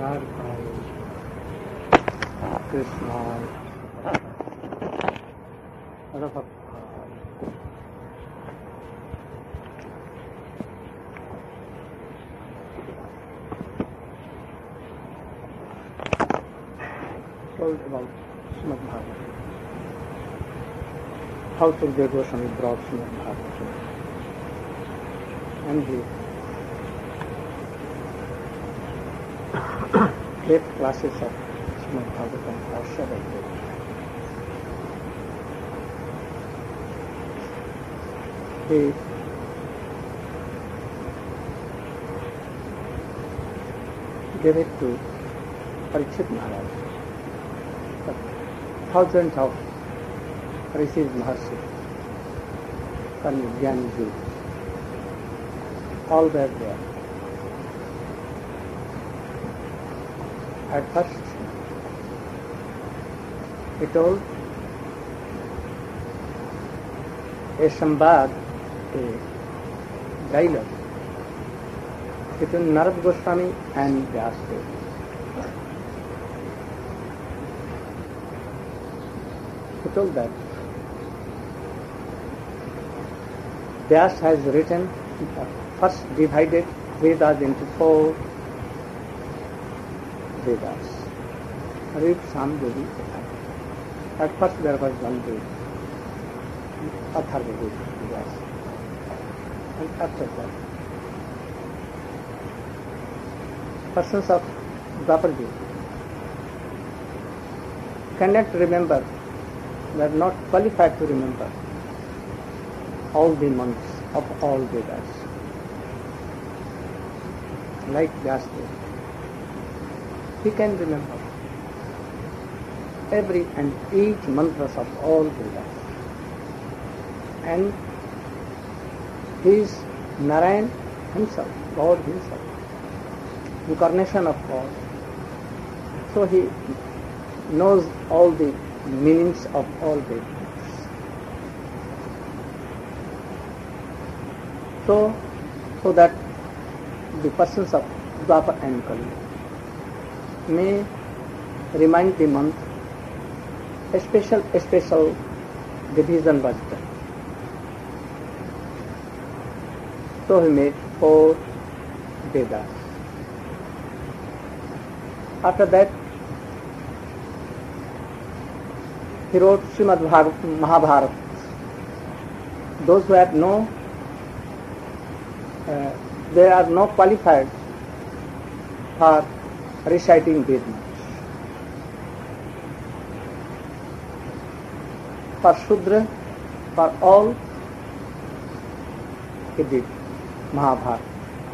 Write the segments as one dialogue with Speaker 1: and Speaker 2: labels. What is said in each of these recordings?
Speaker 1: Radharani, Krishna, Radha. Told about Srimad Bhagavatam. How Sukadeva Goswami brought Srimad Bhagavatam. And he gave classes of Srimad Bhagavatam for several days. He gave it to Parikshit Maharaj. Thousands of Rishis Maharshi, Kali, Jnani Ji, all were there. At first, he told a sambad, a dialogue between Narad Goswami and Vyasdeva. He told that Vyas has written, first divided Vedas into 4 Vedas. Rig, Sam, Yogi, Atharva. At first there was one Veda, Atharva Vedas. And after that, persons of Dwapar Yuga cannot remember, were not qualified to remember all the months of all Vedas. Like Vyasdeva, he can remember every and each mantras of all Vedas. And he is Narayan himself, God himself, incarnation of God. So he knows all the meanings of all Vedas. So that the persons of Dwapar and Kali may remind the month, a special division was done. So he made 4 Vedas. After that, he wrote Srimad Mahabharata. Those who have they are not qualified for reciting Vedas. For Shudra, for all, he did Mahabharata.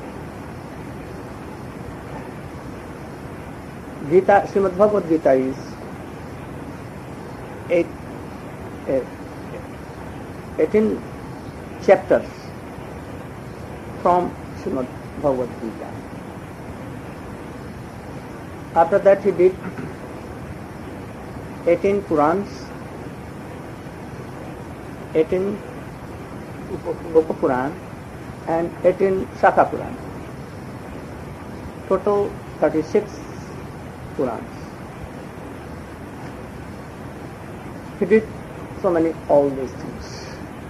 Speaker 1: Gita, Srimad Bhagavad Gita is 18 chapters from Srimad Bhagavad Gita. After that he did 18 Purans, 18 Upapuran and 18 Shaka Puran. Total 36 Purans. He did so many all these things.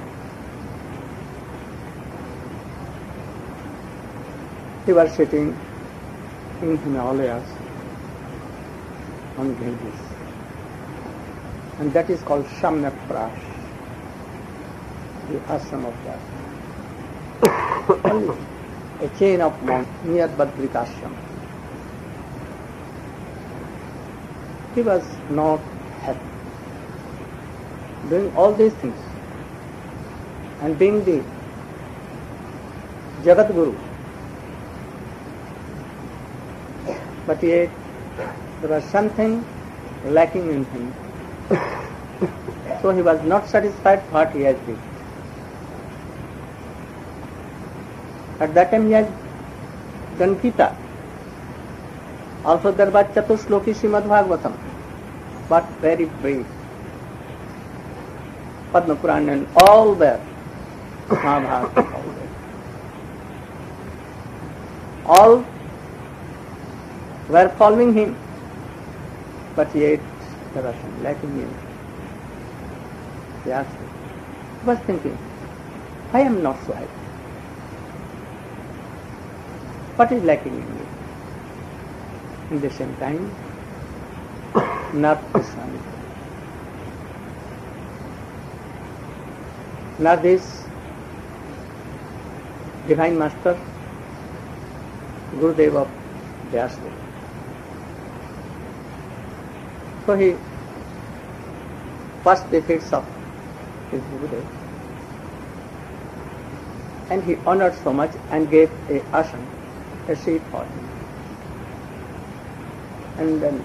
Speaker 1: He was sitting in Himalayas on Ganges, and that is called Shamyak Prash, the ashram of that. Only a chain of monks near Badrikashram. He was not happy doing all these things and being the Jagat Guru. But yet there was something lacking in him. So he was not satisfied with what he has did. At that time he has done Gita. Also there was Chatushloki Srimad Bhagavatam, but very brief. Padma Puran and all there. Mahabharata, all there. All were following him, but yet there was some lacking in it. He asked me. I was thinking, I am not so happy. What is lacking in me? In the same time, Nath Goswami. Nath is Divine Master, Gurudev of Vyasdev. So he first defeats of his Gurudev, and he honored so much and gave a asana, a seat for him. And then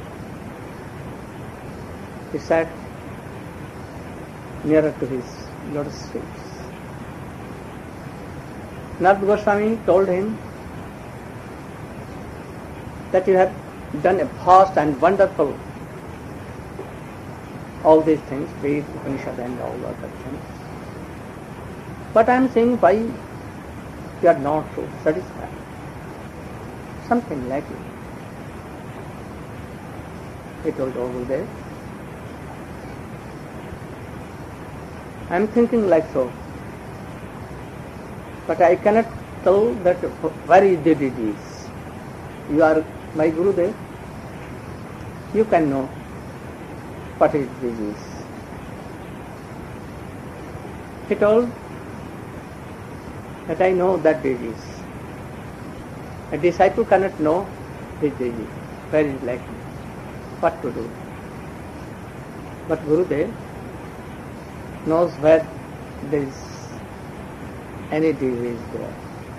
Speaker 1: he sat nearer to his lotus feet. Nath Goswami told him that you have done a vast and wonderful all these things, Ved, Upanishad and all other things. But I am saying why you are not so satisfied. Something lacking. He told Gurudev, I am thinking like so, but I cannot tell that where is the disease. You are my Gurudev, you can know what is disease. He told that I know that disease. A disciple cannot know his disease, where is lacking, what to do. But Gurudev knows where there is any disease there.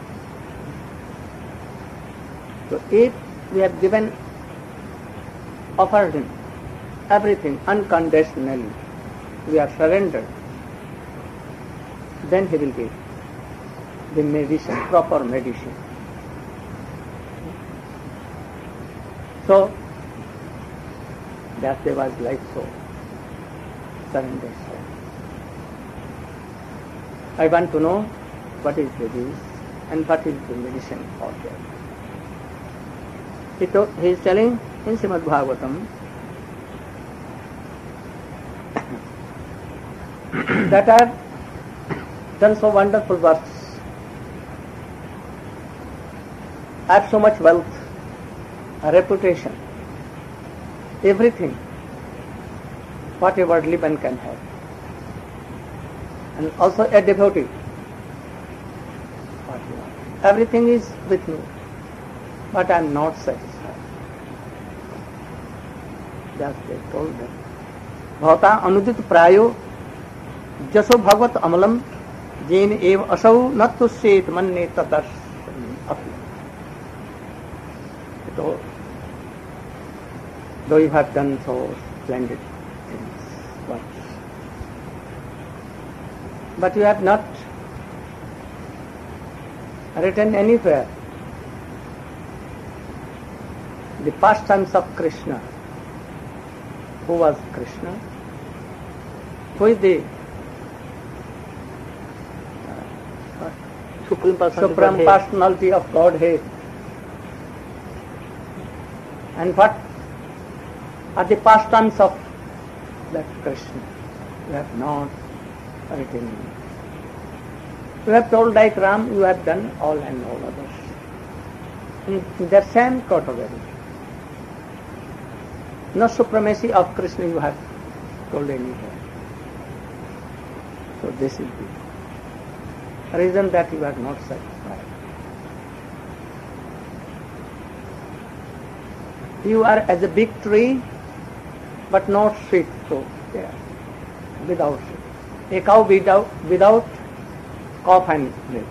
Speaker 1: So if we have given, offered him everything unconditionally, we are surrendered, then he will give the medicine, proper medicine. So Vyasdev was like so, surrendered. I want to know what is disease and what is the medicine for that. He is telling in Srimad Bhagavatam that are done so wonderful works, have so much wealth, a reputation, everything, what a worldly man can have. And also a devotee. Everything is with me, but I am not satisfied. Just they told them. Bhavata anudit prayo jaso bhagavat amalam jen ev asau natushet manne tatas api. So, though you have done so splendid things, but you have not written anywhere the pastimes of Krishna. Who was Krishna? Who is the Supreme Personality of Godhead? And what are the pastimes of that Krishna? You have not written. You have told like Ram, you have done all and all others. In the same category. No supremacy of Krishna you have told anywhere. So this is the reason that you are not satisfied. You are as a big tree, but not sweet fruit there, without sweet. A cow without calf and milk.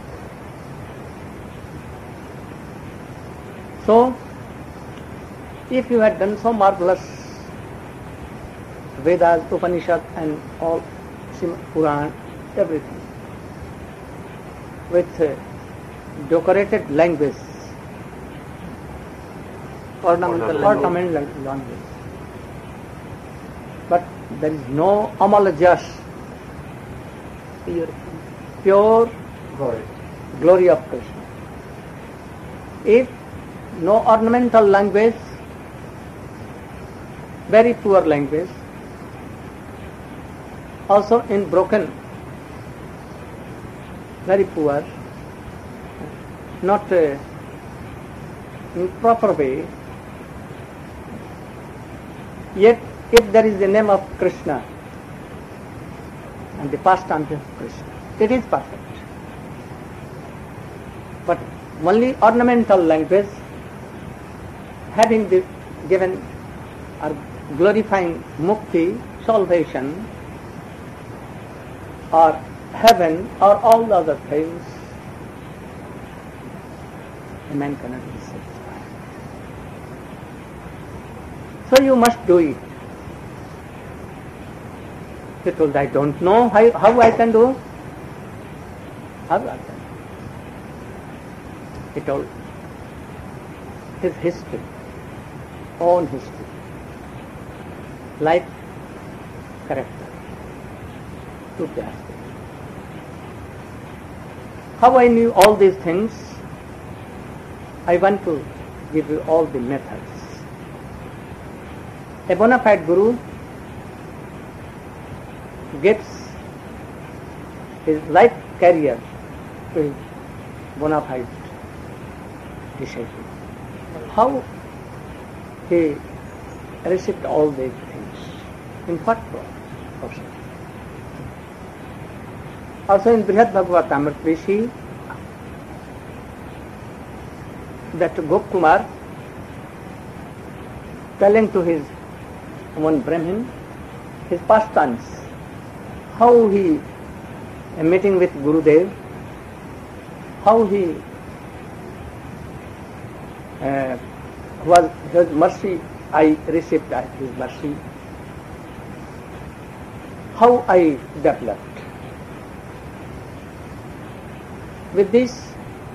Speaker 1: So, if you had done so marvelous Vedas, Upanishad and all Puran, everything, with decorated language, ornamental language, but there is no homologous, pure glory of Krishna. If no ornamental language, very poor language, also in broken, very poor, not in proper way. Yet, if there is the name of Krishna and the pastime of Krishna, it is perfect. But only ornamental language, having given or glorifying mukti, salvation, or heaven, or all the other things, a man cannot be satisfied. So you must do it. He told, I don't know how I can do. How I can. He told his history, own history, life, character, to the aspect. How I knew all these things, I want to give you all the methods. A bona fide guru gives his life career to his bona fide disciple. How he received all these things, in what process? Also in Brihad Bhagavatamrita we see that Gopkumar telling to his one Brahmin his pastimes, how he meeting with Gurudev, how he was his mercy, I received his mercy, how I developed. With this,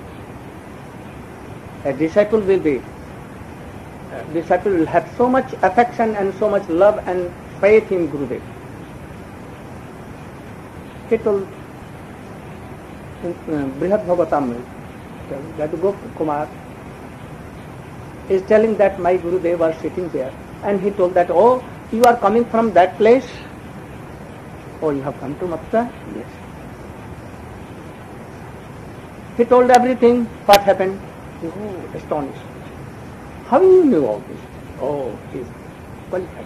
Speaker 1: a disciple will have so much affection and so much love and faith in Gurudev. He told in Brihad Bhagavatamrita that Gopkumar is telling that my Gurudev was sitting there, and he told that, oh, you are coming from that place? Oh, you have come to Mathura? Yes. He told everything, what happened. Oh, astonished. How you knew all this? Oh, he is qualified.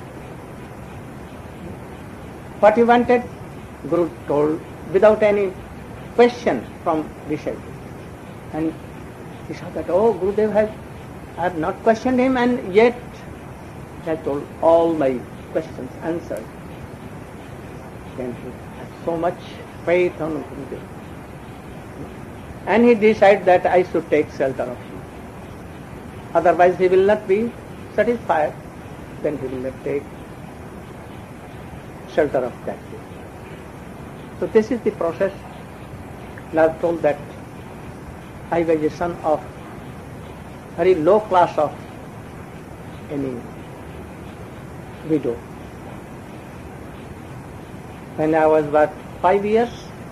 Speaker 1: What he wanted, Guru told without any question from disciple. And he saw that, oh, Gurudev I have not questioned him, and yet he has told all my questions answered. Then he had so much faith on Gurudev. And he decided that I should take shelter of him. Otherwise he will not be satisfied. Then he will not take shelter of that. So this is the process. I have told that I was a son of very low class of any widow. When I was about 5 years,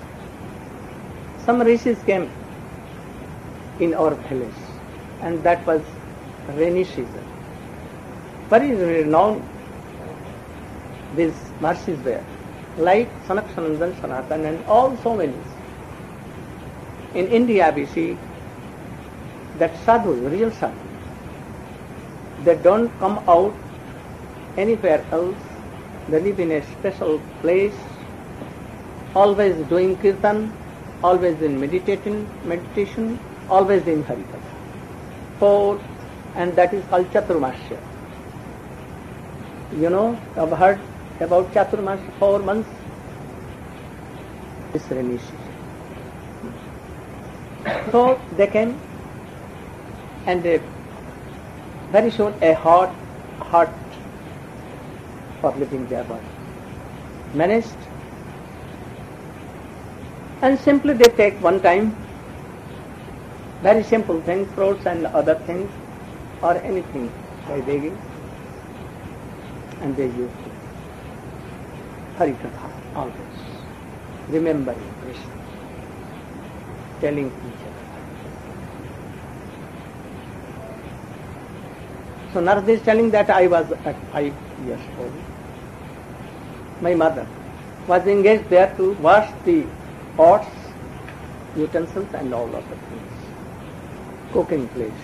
Speaker 1: some rishis came in our village, and that was rainy season. Very renowned these Mahārshis were, like Sanak Sanandan, Sanatan, and all so many. In India we see that sadhus, real sadhus, they don't come out anywhere else. They live in a special place, always doing kirtan, always in meditation, always in Harikatha. And that is called Chaturmasya. You know, I've heard about Chaturmasya, 4 months. This rainy season. So they came, and very soon a hot for living there was managed, and simply they take one time very simple things, fruits and other things, or anything by begging, and they used to Harikatha always, remembering Krishna, telling each other. So Narada is telling that I years old. My mother was engaged there to wash the pots, utensils and all of the things, cooking place.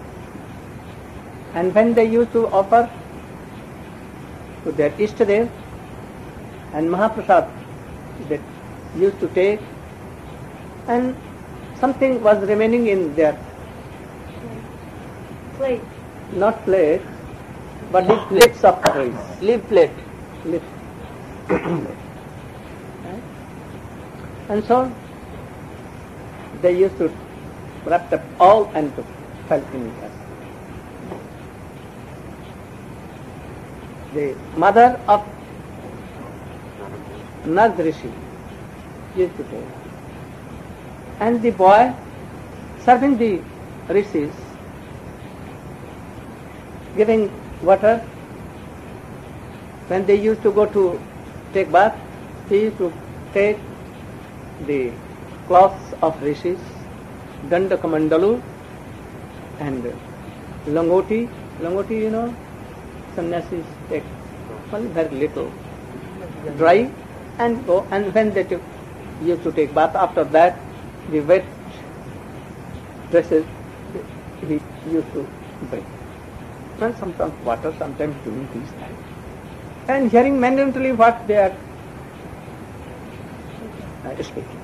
Speaker 1: And when they used to offer to their Ishtadev and Mahaprasad, they used to take, and something was remaining in their
Speaker 2: Plate.
Speaker 1: not plate, but the plates of rice.
Speaker 3: Leaf plate.
Speaker 1: Leaf. And so they used to wrap up all and to fell in it. The mother of Nard Rishi used to take. And the boy serving the rishis, giving water. When they used to go to take bath, he used to take the cloths of rishis, Dandakamandalu and Langoti. Langoti, you know, sannyasis take only very little, dry and go. And when they used to take bath, after that, the wet dresses he used to bring. And sometimes water, sometimes doing these things. And hearing mentally what they are speaking.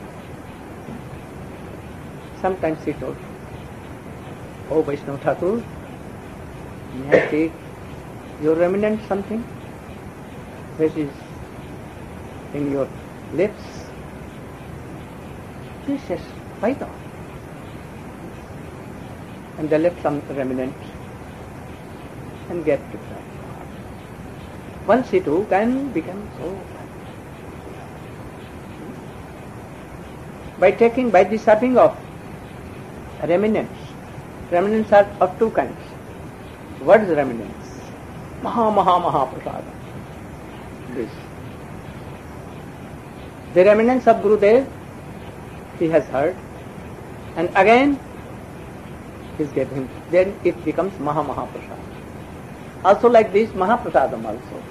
Speaker 1: Sometimes he told, "Oh Vaishnava Thakur, may I take your remnant something which is in your lips?" He says, "Why not?" And they left some remnant and get to that. Once he took and became so. By the serving of remnants are of two kinds. What is remnants? Maha prasada. This. The remnants of Gurudev, he has heard, and again he is giving. Then it becomes Maha prasada. Also like this, Mahaprasadam also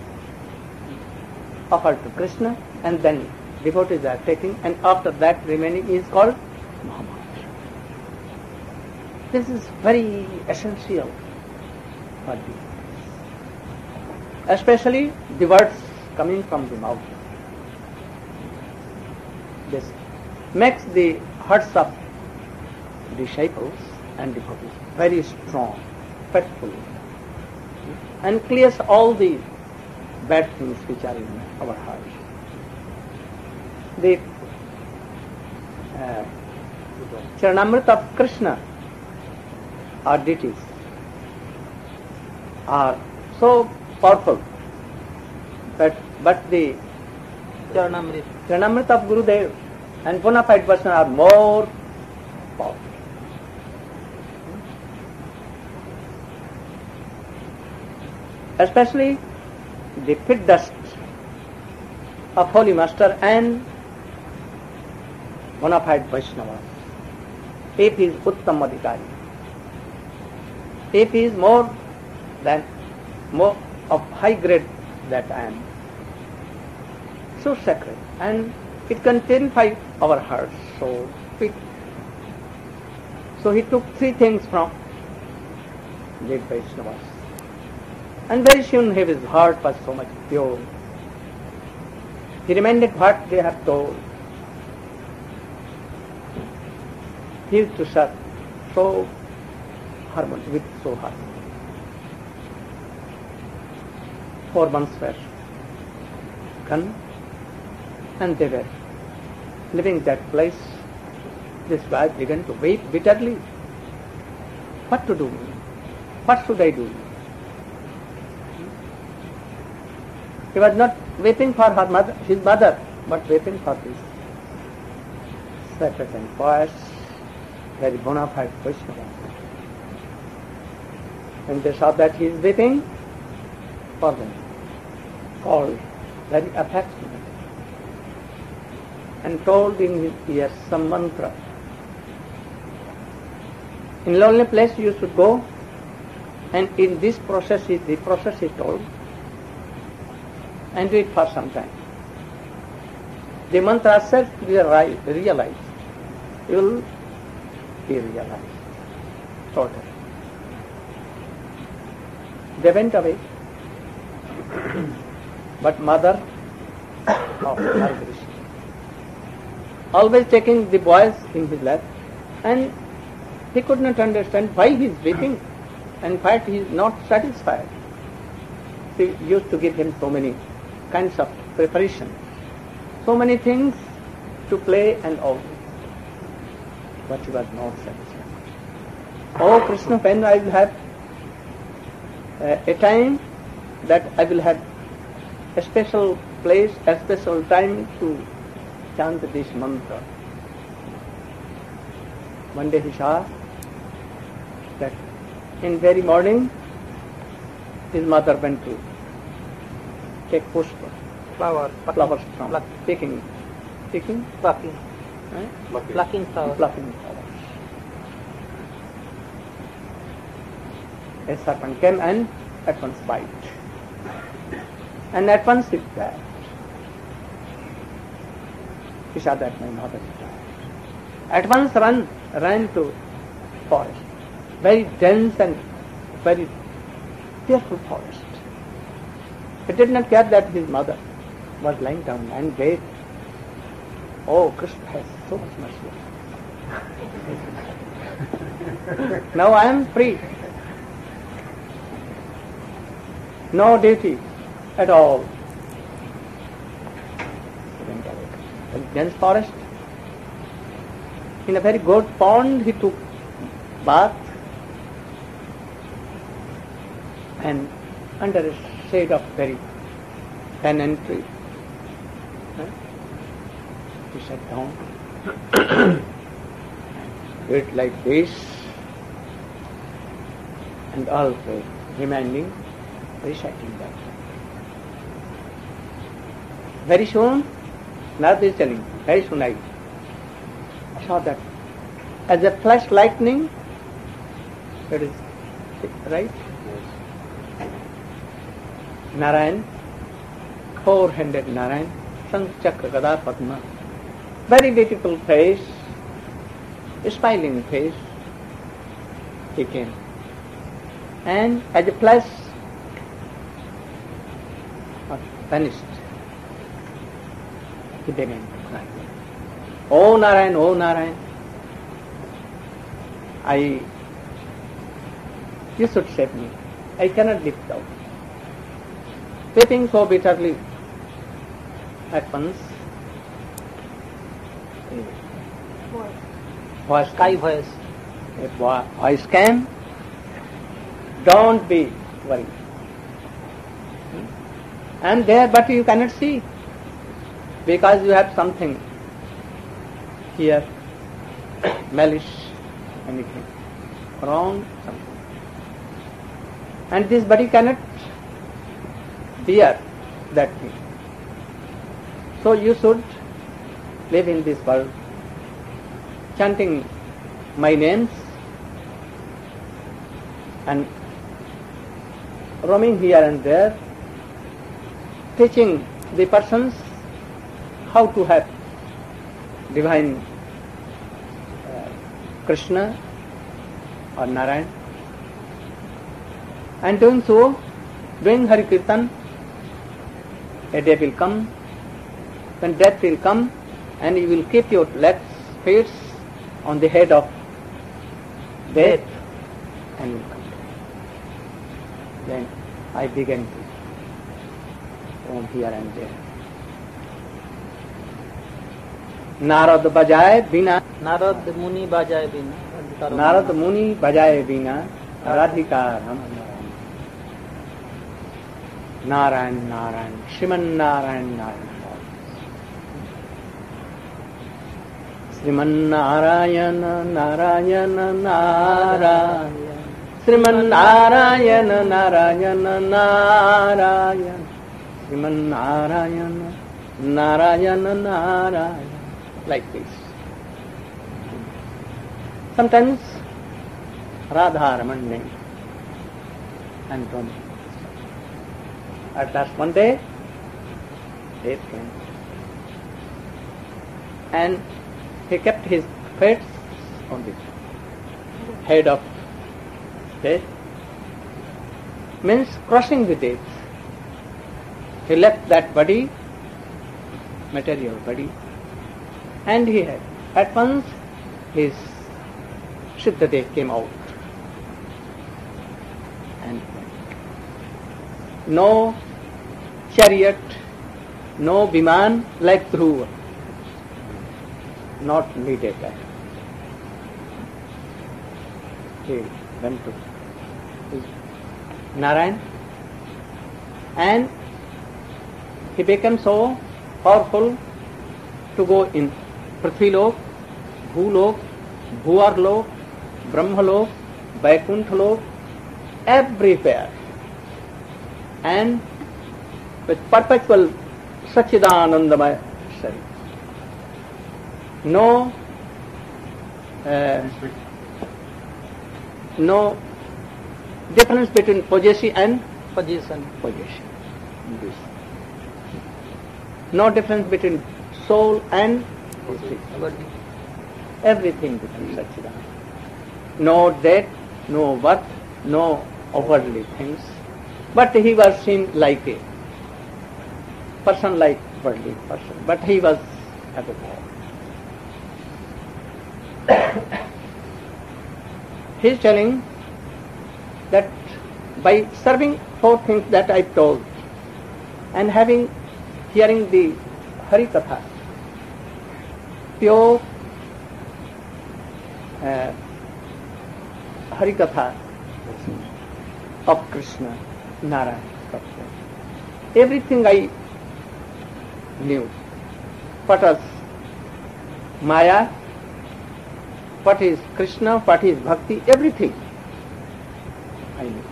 Speaker 1: offered to Krishna, and then devotees are taking, and after that remaining is called Mahaprasada. This is very essential for you, especially the words coming from the mouth. This makes the hearts of disciples and devotees very strong, faithful, and clears all the bad things which are in our hearts. The Charanamrita of Krishna or deities are so powerful, but the Charanamrita of Gurudev and bona fide person are more powerful. Especially the pit dust of Holy Master and bona fide Vaishnavas. If he is Uttam Adhikari, if he is more of high grade that I am, so sacred, and it can purify our hearts. So he took three things from the Vaishnavas. And very soon his heart was so much pure. He remembered what they have told. He used to serve so harmony, with so harmony. 4 months were gone, and they were leaving that place. This boy began to weep bitterly. What to do? What should I do? He was not weeping for his mother, but weeping for his sacred and pious, very bona fide Vaishnava. And they saw that he is weeping for them, called very affectionate, and told in his ears some mantra. In lonely place you should go, and in this process, the process is told, and do it for some time. The mantra self-realized. You will be realized totally. They went away. But mother of Hare Krishna, always taking the boys in his lap, and he could not understand why he is weeping. In fact, he is not satisfied. She used to give him so many kinds of preparation, so many things to play and all, but he was not satisfied. Oh Krishna, when I will have a time that I will have a special place, a special time to chant this mantra. One day he saw that in very morning his mother went to take pushpa,
Speaker 2: Flowers
Speaker 1: from picking,
Speaker 2: plucking flowers.
Speaker 1: plucking flowers. A serpent came and at once bite. And at once it died. He saw that my mother died. At once ran to forest. Very dense and very fearful forest. He did not care that his mother was lying down and dead. Oh, Krishna has so much mercy. Now I am free. No duty at all. He went away. In dense forest, in a very good pond, he took bath, and under a shade of very banyan tree, he sat down, did like this, and also reminding, reciting that. Very soon, Narada is telling, very soon I saw that as a flash lightning, that is right? Yes. Narayan, four-handed Narayan, Shankh Chakra Gada Padma, very beautiful face, smiling face, he came. And as a flash, vanished. He began to cry. Oh Narayan, oh Narayan, you should save me. I cannot live out. Weeping so bitterly, at once, a voice came, don't be worried. I am there, but you cannot see, because you have something here, malice, anything, wrong, something. And this body cannot bear that thing. So you should live in this world, chanting my names and roaming here and there, teaching the persons how to have divine Krishna or Narayan, and doing so, doing Hari Kirtan, a day will come when death will come, and you will keep your legs, feet on the head of death, and will come. Then I began to roam here and there. Narad बजाए बिना,
Speaker 2: नारद मुनि बजाए बिना,
Speaker 1: नारद मुनि बजाए बिना राधिका रम Narayan Narayan Shriman Narayan Narayan Shriman Narayan Narayan Narayan Shriman Narayan Narayan Narayan Shriman Narayan Narayan Narayan. Like this. Sometimes Radha Raman name and Rama. At last one day death came. And he kept his feet on the head of death, means crossing the death. He left that body, material body, and he had at once his Siddhadev came out. And no chariot, no Viman like Dhruva, not needed that. He went to Narayan and he became so powerful to go in Prithvilok, Bhulok, Bhuvarlok, Brahmalok, Vaikunthalok, everywhere, and with perpetual Sachidanandamaya Sari. No difference between possession and
Speaker 2: Position.
Speaker 1: possession. This. No difference between soul and body.
Speaker 2: Body.
Speaker 1: Everything becomes Sachidananda. No death, no birth, no outwardly things. But he was seen like a person, like worldly person. But he was above all. He is telling that by serving four things that I told and hearing the Hari Katha, pure Hari Katha of Krishna, Narayana, everything I knew. What was Maya, what is Krishna, what is Bhakti, everything I knew.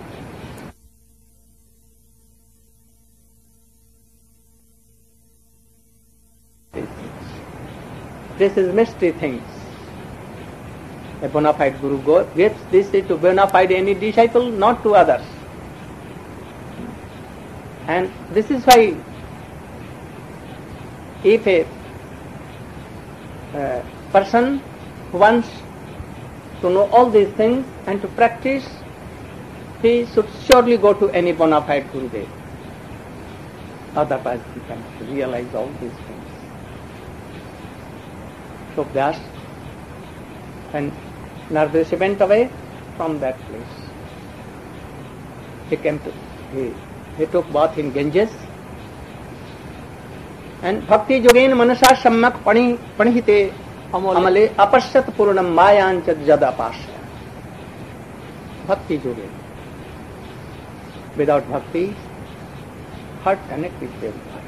Speaker 1: This is mystery things. A bona fide Guru gives this to bona fide any disciple, not to others. And this is why if a person who wants to know all these things and to practice, he should surely go to any bona fide Gurudev. Otherwise he cannot realize all these things. So Vyas and Narvasi went away from that place. He took bath in Ganges. And Bhakti Yogena Manasa Sammak Panihite Amale Apashyat Purnam Mayancha Jada Pasya. Bhakti Yogena. Without Bhakti, heart connect with Devata.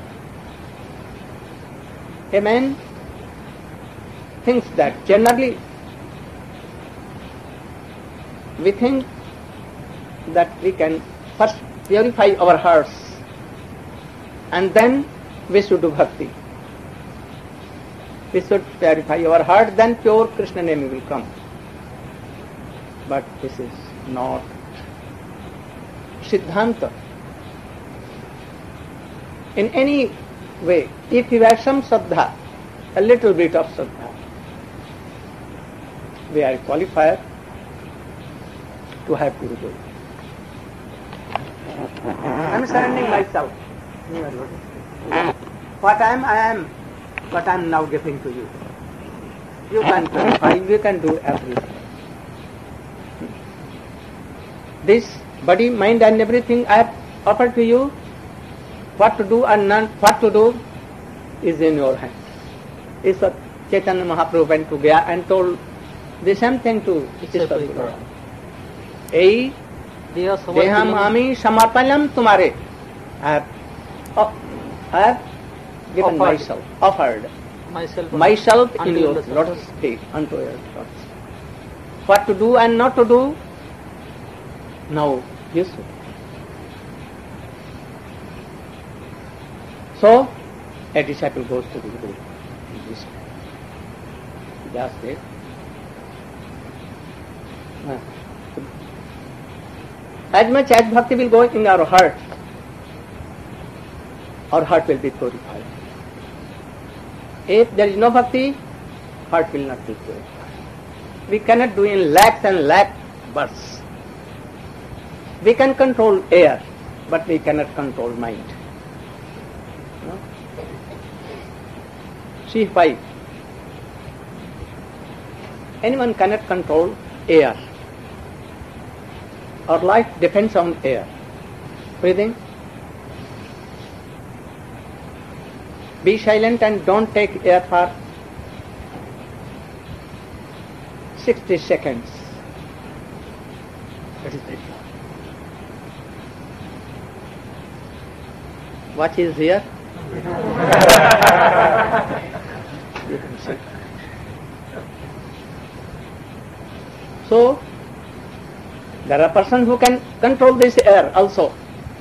Speaker 1: A man thinks that generally we think that we can first purify our hearts and then we should do bhakti. We should purify our heart, then pure Krishna name will come. But this is not Siddhanta. In any way, if you have some Saddha, a little bit of Saddha, we are qualified to have Guru Guru. I am surrendering myself. What I am what I am now giving to you. You can purify, you can do everything. This body, mind and everything I have offered to you. What to do and not what to do is in your hands. Is what Chaitanya Mahaprabhu went to Gaya and told the same thing to Sister Guru. Ei Deham Ami Samarpanyam Tumare. I have given offered myself in your lotus feet, unto your lotus. What to do and not to do, now you should. So, a disciple goes to the Guru. Just it. As much as bhakti will go in our heart, our heart will be purified. If there is no bhakti, heart will not be purified. We cannot do in lakhs and lakh births. We can control air, but we cannot control mind. No? See why. Anyone cannot control air. Our life depends on air. Breathing. Be silent and don't take air for 60 seconds. That is it. What is here? You can see. So, there are persons who can control this air also.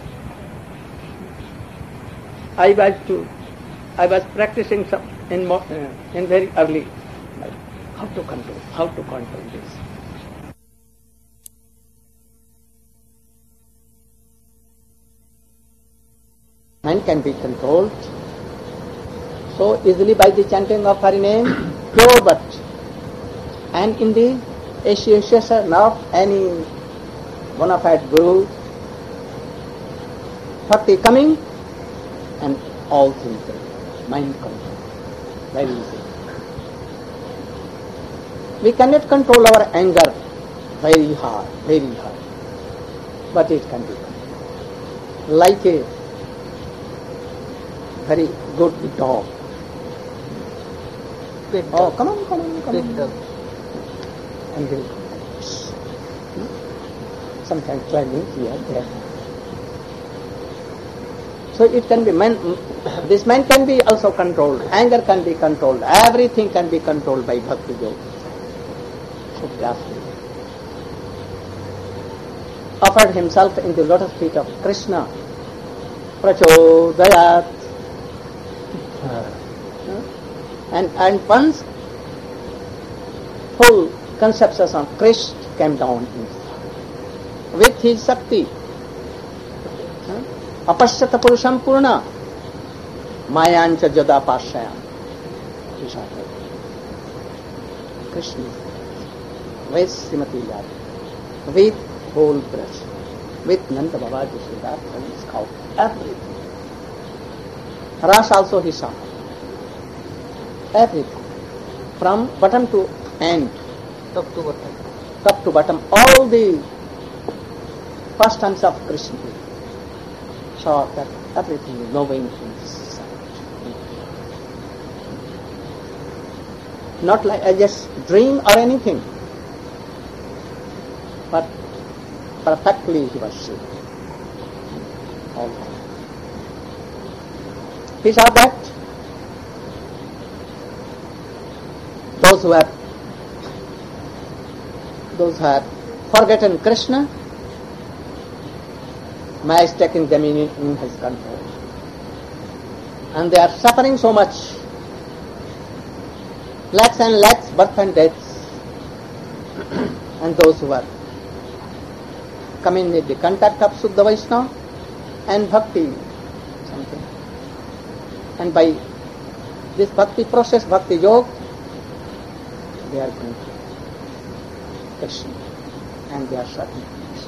Speaker 1: I was practicing some in very early life. How to control this. Mind can be controlled so easily by the chanting of Hari name, pure but, and in the association of any bona fide guru, bhakti coming, and all things mind control. Very easy. We cannot control our anger very hard, but it can be controlled. Like a very good dog. Oh, come on. And will sometimes climbing here, there. So it can be, this mind can be also controlled, anger can be controlled, everything can be controlled by Bhakti Yoga. So Vyasa offered himself in the lotus feet of Krishna. Prachodayat. And once full conception of Krishna came down with his Shakti. Apashyata Purusham Purna Mayancha Jada Pashayam. Krishna with Srimati Radha, with whole brush, with Nanda Baba Yashoda and his cow, everything. Ras also he saw. Everything. From bottom to end.
Speaker 2: Top to bottom.
Speaker 1: Top to bottom. All the pastimes of Krishna. Saw that everything is knowing in this sight. Not like I just dream or anything, but perfectly he was seeing. All that. He saw that those who have forgotten Krishna, Maya is taking them in his control. And they are suffering so much. Lakhs and lakhs, birth and deaths. And those who are coming with the contact of Suddha Vaishnava and Bhakti, something. And by this Bhakti process, Bhakti Yoga, they are going to Krishna and they are serving Krishna.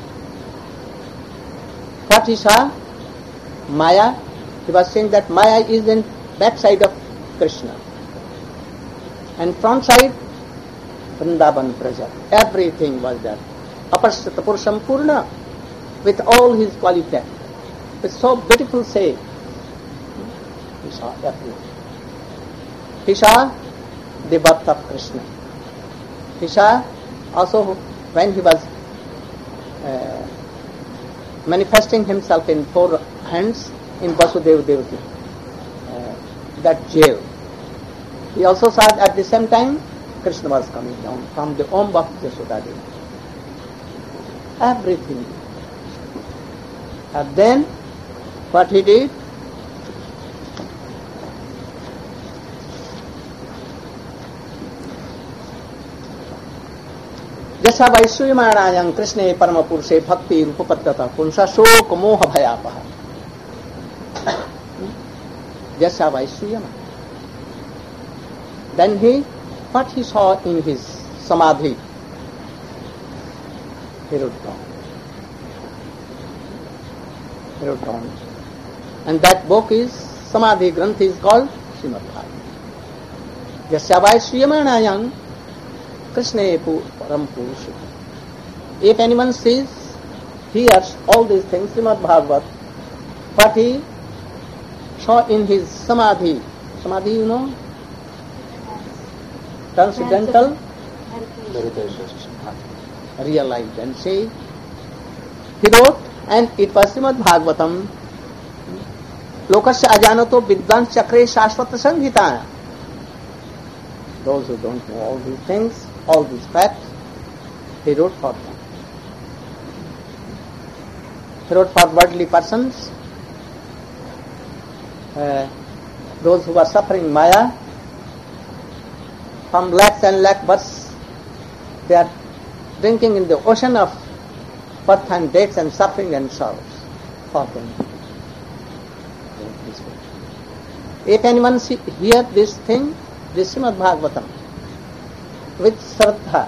Speaker 1: What he saw? Maya. He was saying that Maya is in backside of Krishna. And front side, Vrindavan Praja. Everything was there. Apashyata Purusham Purna, with all his qualities. With so beautiful say. He saw everything. He saw the birth of Krishna. He saw also when he was manifesting himself in 4 hands in Vasudeva Devaki, that jail. He also saw at the same time Krishna was coming down from the womb of Yashoda Devi. Everything. And then what he did? जैसा वैश्वमाणायं कृष्णे परम पुरुषे भक्ति रूपपद्धता पुंसा शोक मोह भयापह. Yasavaisuyama. Then what he saw in his samadhi, he wrote down. He wrote down. And that book is, Samadhi Granth is called Srimad Bhagavatam. Yasyavaisuyamanayan Krishna Param Purusha. If anyone sees, hears all these things, Srimad Bhagavatam, what he saw in his samadhi, samadhi you know, transcendental
Speaker 3: meditation,
Speaker 1: realized and see. He wrote, and it was Srimad Bhagavatam, Lokasya ajanato vidvan chakre shashvata sanghita. Those who don't know all these things, all these facts, he wrote for them. He wrote for worldly persons, those who are suffering Maya, from lakhs and lakh births, they are drinking in the ocean of birth and death and suffering and sorrows for them. If anyone hear this thing, this Srimad Bhagavatam, with Shraddha,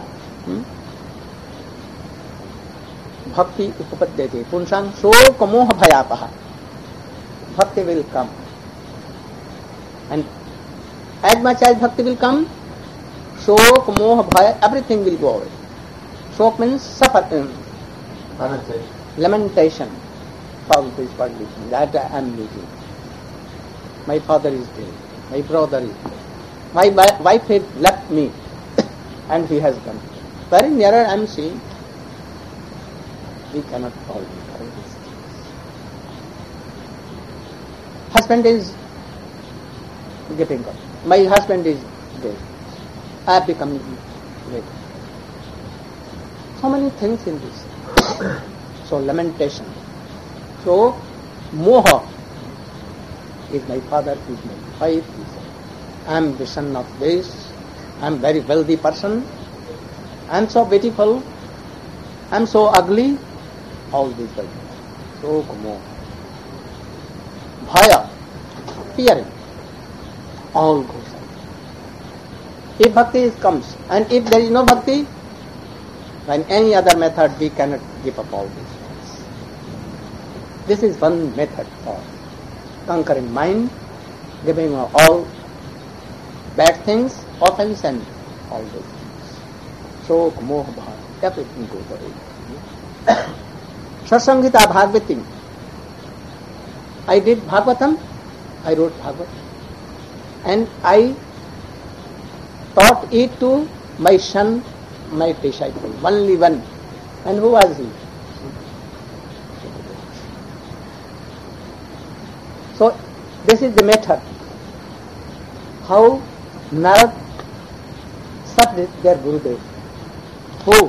Speaker 1: Bhakti upapadyate, punsang shoka moha bhayapaha, Bhakti will come. And as much as Bhakti will come, shok, moha, bhaya, everything will go away. Shok means suffering, lamentation for this worldly thing, that I am losing. My father is dead, my brother is dead, my wife has left me and he has gone. Very nearer I am seeing, we cannot all these things. Husband is getting up. My husband is dead. I have become dead. So many things in this. So lamentation. So moha is my father, is my wife, I am the son of this, I am very wealthy person, I am so beautiful, I am so ugly, all these things. So moha. Bhaya, fearing, all goes away. If bhakti comes, and if there is no bhakti, by any other method we cannot give up all these things. This is one method for conquering mind, giving up all bad things, offense and all those things. So, moha bhava, everything goes away. Satsangita Bhagavati. I did Bhagavatam, I wrote Bhagavatam, and I taught it to my son, my disciple, only one. And who was he? So this is the method how Narad served their Gurudev. Who?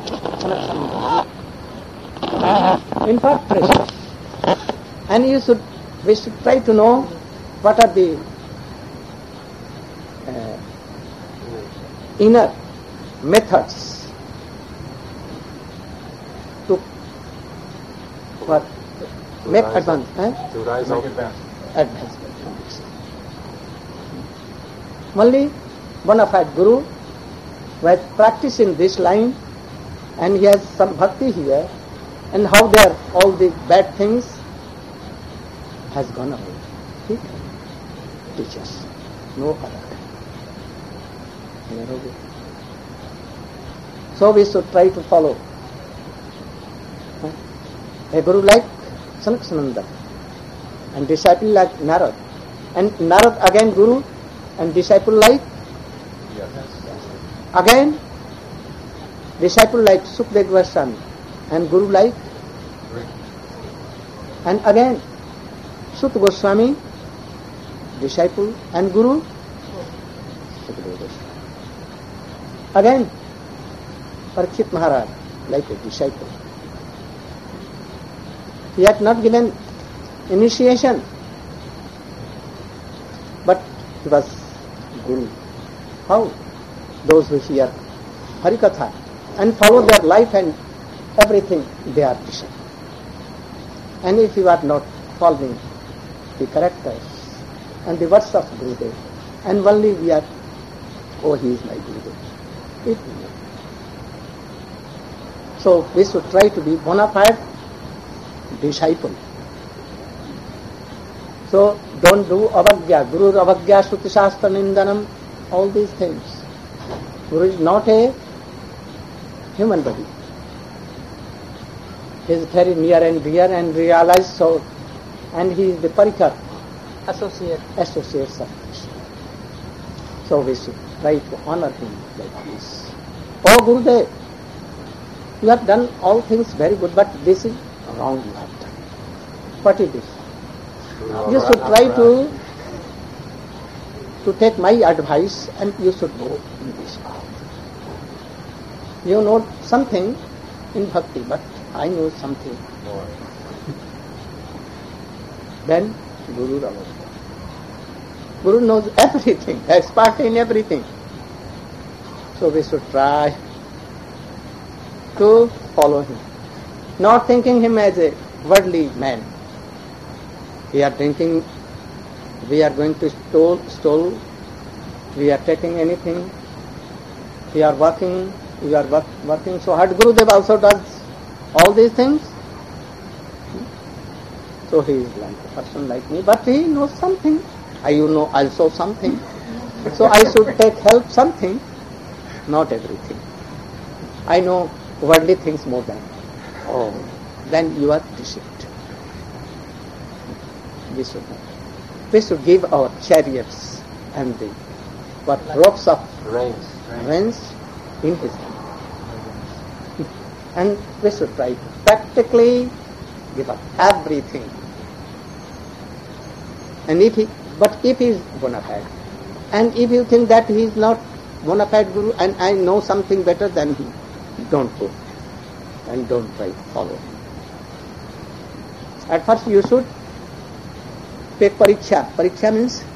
Speaker 1: In fact, precious. And we should try to know what are the inner methods to what? Make advance.
Speaker 3: To rise up.
Speaker 1: Advancement. Only bona fide Guru who has practiced in this line and he has some bhakti here, and how there all the bad things has gone away. He teach us. No other. So we should try to follow a Guru like Sanatsananda and disciple like Narad, and Narad again Guru and disciple like again disciple like Sukdev Goswami and Guru like, and again Sut Goswami disciple and Guru Sukdev Goswami. Again Parikshit Maharaj like a disciple. He had not given initiation, but he was Guru. How? Those who hear Harikatha and follow their life and everything, they are disciples. And if you are not following the characters and the words of Gurudev. And only we are, oh, he is my Gurudev. It we know. So we should try to be bona fide disciple. So don't do avagya. Guru avagya Shruti Shastra Nindanam, all these things. Guru is not a human body. He is very near and dear and realized so, and he is the parikar, associates of Krishna. So we should try to honor him like this. Oh Gurudev, you have done all things very good, but this is wrong you have done. What is this? You should try to take my advice and you should go in this path. You know something in bhakti, but I know something more. Then Guru Ravasya. Guru knows everything, expert in everything. So we should try to follow him, not thinking him as a worldly man. We are thinking we are going to stole, we are taking anything, we are working so hard. Gurudev also does all these things. So he is like a person like me, but he knows something. I know also something. So I should take help something, not everything. I know worldly things more than. Oh, then you are deceived. We should give our chariots and the ropes of reins in his hand. And we should try to practically give up everything. And if he is bona fide, and if you think that he is not bona fide Guru and I know something better than him, don't go and don't try to follow him. At first you should take pariksha. Pariksha means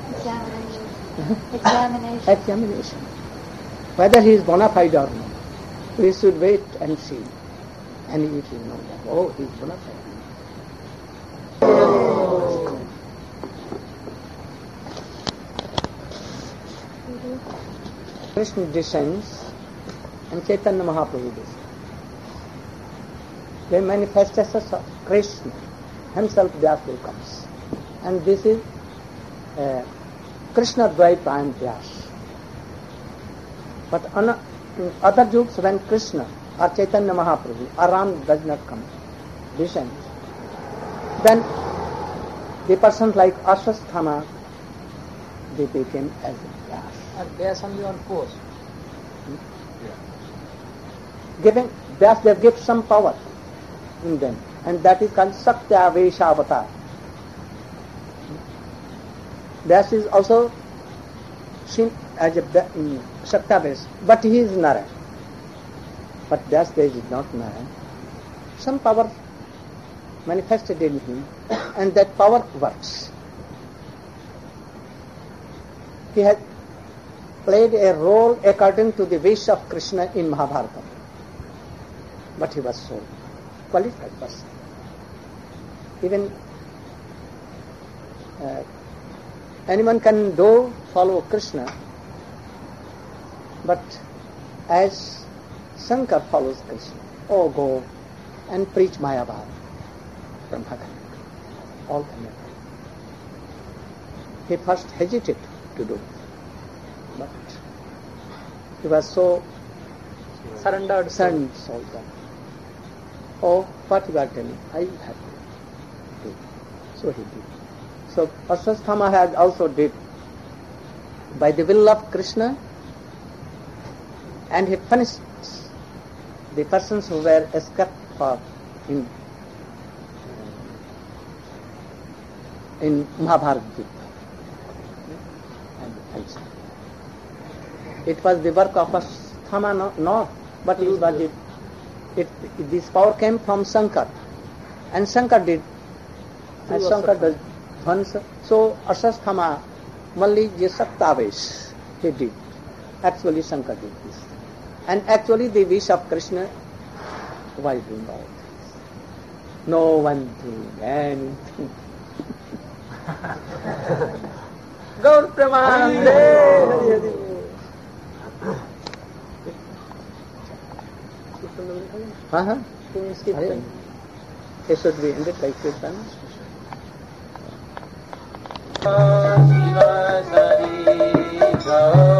Speaker 1: examination. Whether he is bona fide or not. We should wait and see. And if you know that, oh, he is bona fide. Krishna descends and Chaitanya Mahaprabhu descends. The manifestations of Krishna himself therefore comes. And this is Krishna Dvaita and Vyas. But in other yugs when Krishna or Chaitanya Mahaprabhu or Ram does not come, descends, then the persons like Ashwasthama, they became as Vyas.
Speaker 2: And they are only on force.
Speaker 1: Giving Vyas, they give some power in them, and that is called Sakya Veshavata. Vyas is also seen as a Sakya Vesh, but he is Narayan. But Vyas is not Narayan. Some power manifested in him, and that power works. He has played a role according to the wish of Krishna in Mahabharata. But he was so qualified person. Even anyone can follow Krishna, but as Shankar follows Krishna, oh, go and preach Mayavad from Bhagavan. All cannot. He first hesitated to do it, but he was so
Speaker 2: Surrendered.
Speaker 1: soul that, oh, what you are telling, I will have to do. So he did. So Ashwasthama had also did by the will of Krishna, and he punished the persons who were escaped in Mahabharata. It was the work of Ashwasthama, not, but it was this power came from Shankar, and Shankar did, and Shankar does once. So Ashwasthama, only Saktavesh, he did. Actually Shankar did this. And actually the wish of Krishna, why doing all this? No one doing anything. Gaur Premanande. Hari Hari. Uh-huh. It should be ended like Kirtan. Shiva Sari